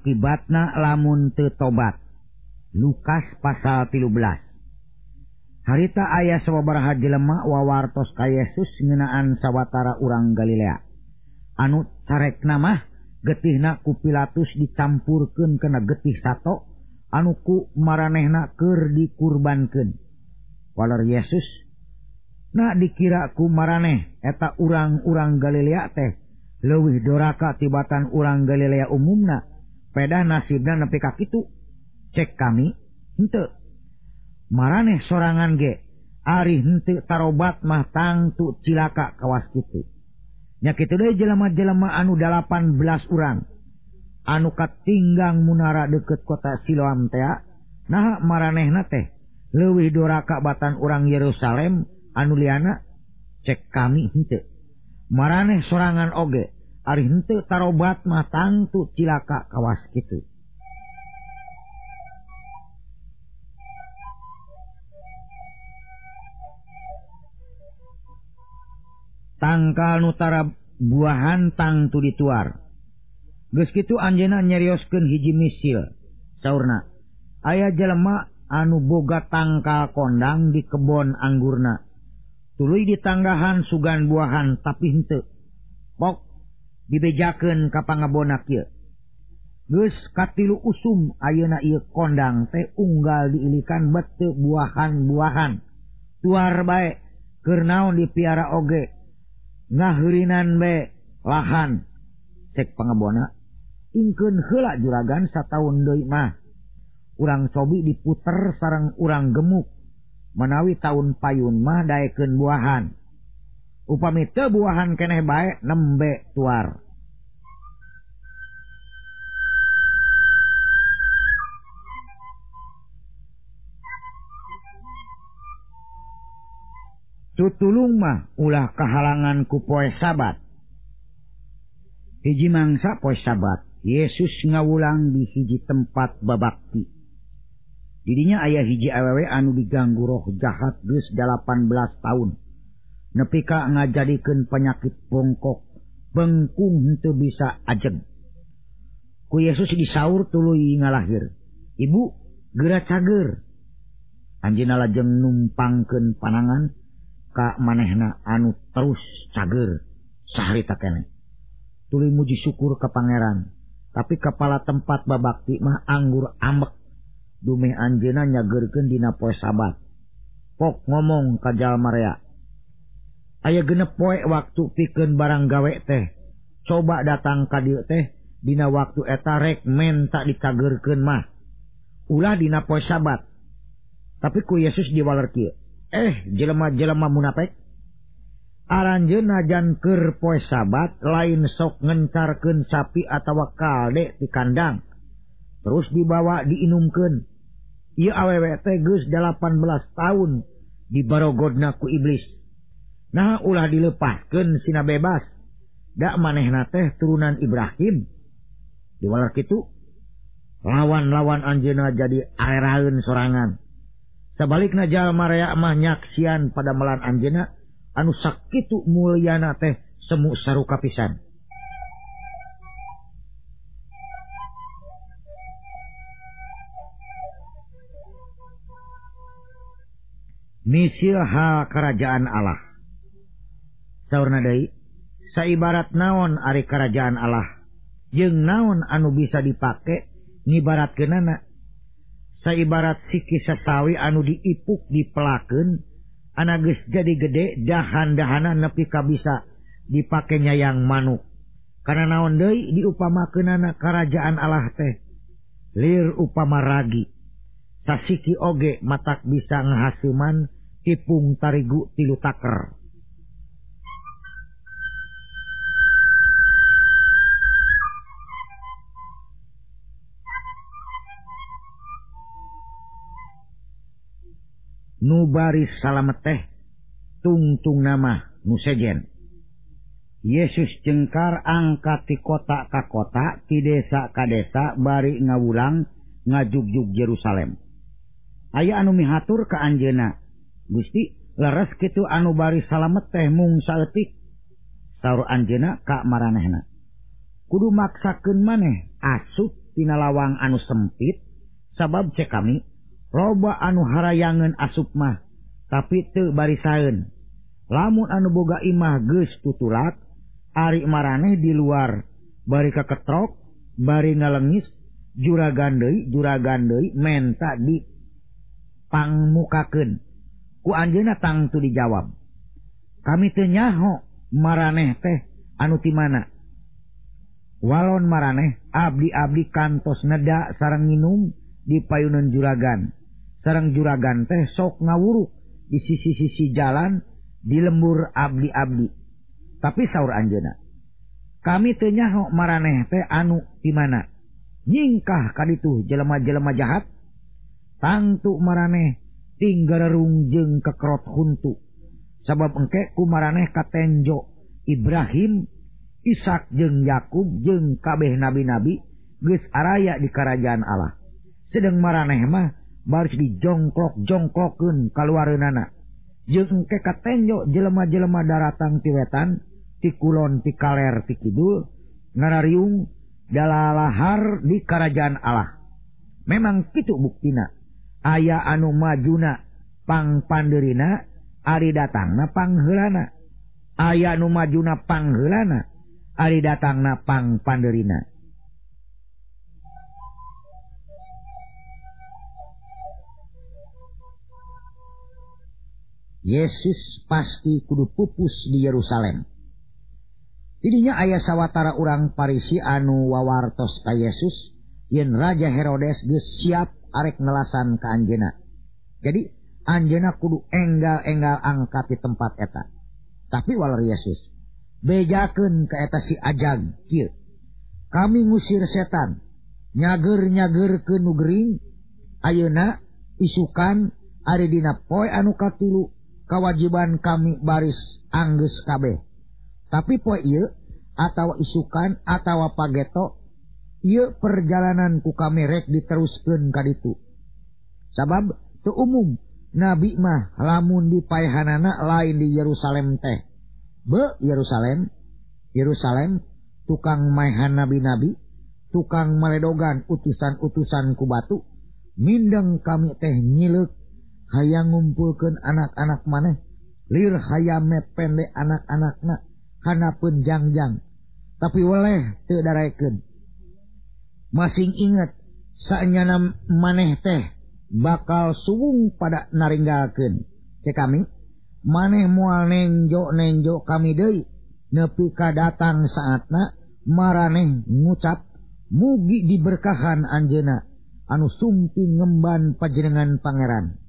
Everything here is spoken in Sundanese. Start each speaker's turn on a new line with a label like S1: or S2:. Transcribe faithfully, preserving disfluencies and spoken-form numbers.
S1: akibatna lamun teu tobat. Lukas pasal tilu belas. Harita aya sababaraha jelema wawartos ka Yesus ngeunaan sawatara urang Galilea. Anu carekna mah getihna ku Pilatus dicampurkeun kana getih sato anu ku maranehna keur dikurbankeun. Walar Yesus, na dikira ku maraneh eta urang-urang Galilea teh leuwih doraka tibatan urang Galilea umumna. Pedah nasibna nepi ka kitu. Cek kami, henteu. Maraneh sorangan ge, ari henteu tarobat mah tangtu cilaka kawas kitu. Nya kitu deui jelema-jelema anu dalapan belas urang anu katinggang munara deukeut kota Siloam teh, naha maranehna teh leuwih doraka batan urang Yerusalem anu liana. Cek kami, henteu. Maraneh sorangan oge, ari henteu tarobat mah tangtu cilaka kawas kitu. Tangkal nutara buahan tangtu dituar. Geus kitu anjeunna nyarioskeun hiji misil. Saurna, aya jelema anu boga tangkal kondang di kebon anggurna. Tuluy di tanggahan sugan buahan tapi henteu. Pok dibejakeun ka pangabona kieu. Geus katilu usum ayeuna ieu kondang teh unggal diilikan bete buahan-buahan. Tuar bae keur naon dipiara oge. Ngaheurinan be lahan. Cek pangabona, ingkeun heula juragan sataun deui mah urang cobi diputer sareng urang gemuk manawi taun payun mah daekeun buahan. Upami teu buahan keneh bae nembe tuar. Tutulung mah ulah kahalangan ku poe Sabat. Hiji mangsa poe Sabat, Yesus ngawulang di hiji tempat babakti. Didinya aya hiji awewe anu diganggu roh jahat geus dalapan belas taun. Nepi ka ngajadikeun penyakit bongkok, bengkung henteu bisa ajeg. Ku Yesus disaur tuluy ngalahir. Ibu, geura cager. Anjeunna lajeng numpangkeun panangan ka manehna anu terus cager saharita keneh. Tuluy muji syukur ka pangeran, tapi kepala tempat babakti mah anggur ambek. Dumeh anjeunna nyageurkeun dina poe Sabat. Pok ngomong ka jalma rea, aya genep poe waktu pikeun barang gawe teh. Coba datang ka dieu teh dina waktu eta rek men tak dicageurkeun mah. Ulah dina poe Sabat. Tapi ku Yesus diwaler kieu, eh jelema-jelema munafik, aranjeun najan keur poe Sabat lain sok ngencarkeun sapi atawa kalde di kandang terus dibawa diinumkeun. Ieu awewe teh geus dalapan belas taun dibarogodna ku iblis. Nah ulah dilepaskeun sina bebas. Da manehna teh turunan Ibrahim. Diwalar kitu lawan-lawan anjeunna jadi areraeun sorangan. Sabalikna jalma rea mah nyaksian pada melan anjeunna anu sakitu mulyana teh semu saruka pisan. Misil hal kerajaan Allah. Saurna deui, saibarat naon ari kerajaan Allah, jeung naon anu bisa dipake ngibaratkeunana. Saibarat siki sasawi anu diipuk dipelakeun, ana geus jadi gede dahan-dahana nepi ka bisa dipake nyayang manuk. Kana naon deui diupamakeunana kerajaan Allah teh lir upama ragi. Sasiki oge matak bisa ngahasiman tipung tarigu tilu taker. Nu baris salamet teh tungtung nama nu sejen. Yesus jengkar angkat ti kota ka kota, ti desa ka desa, bari ngawulang ngajugjug Yerusalem. Aya anu mihatur ka anjeunna, Gusti, leres kitu anu bari salamet teh mung saeutik. Saur anjeunna ka maranehna, kudu maksakeun maneh asup tina lawang anu sempit sabab cek kami loba anu harayangan asup mah tapi teu barisaeun. Lamun anu boga imah geus tutulak ari maraneh di luar bari kaketrok bari ngalengis juragan deui juragan deui menta di pangmukakeun ku anjeunna tangtu dijawab. Kami teu nyaho maraneh teh anu ti mana. Walon maraneh abdi-abdi kantos neda sareng nginum di payunan juragan. Sareng juragan teh sok ngawuruk di sisi-sisi jalan di lembur abdi-abdi. Tapi saur anjeunna, kami teu nyaho maraneh teh anu ti mana. Nyingkah kaditu jelema-jelema jahat. Tangtu maraneh tinggarerung jeung kekerot huntu. Sabab engke ku maraneh katenjo Ibrahim, Ishak jeung Yakub jeung kabeh nabi-nabi geus araya di karajaan Allah. Sedeng maraneh mah baris dijongklok-jongklokeun kaluareunana. Jeung engke katenjo jelema-jelema daratang ti wetan, ti kulon, ti kaler, ti kidul, ngarariung dalalahar di karajaan Allah. Memang kitu buktina. Aya anu majuna pang pandeurina, ari datangna pangheulana. Aya anu majuna pangheulana, ari datangna pang pandeurina. Yesus pasti kudu pupus di Yerusalem. Didinya aya sawatara urang Parisi anu wawartos ka Yesus yen Raja Herodes geus siap arek ngelasan ka anjeunna. Jadi anjeunna kudu enggal-enggal angkat di tempat eta. Tapi walar Yesus, bejakeun ka eta si ajag kieu. Kami ngusir setan, nyager-nyagerkeun nu gering. Ayeuna isukan ari dina poe anu katilu kawajiban kami baris anggeus kabeh. Tapi poe ieu atawa isukan atawa pageto ieu perjalanan ku kami rek diteruskeun ka ditu. Sabab teu umum nabi mah lamun di paehanana lain di Yerusalem teh. Be Yerusalem, Yerusalem tukang maehan nabi-nabi, tukang maledogan utusan-utusan ku batu. Mindeng kami teh nyileuk hayang ngumpulkeun anak-anak maneh, lir hayang mepende anak-anakna hanapeun jangjang, tapi weleh teu daraekeun. Masing inget saenyana maneh teh bakal suwung pada naringgalkeun. Cek kami, maneh moal nenjo-nenjo kami deui nepi ka datang saatna maraneh ngucap mugi diberkahan anjeunna anu sumping ngemban panjenengan pangeran.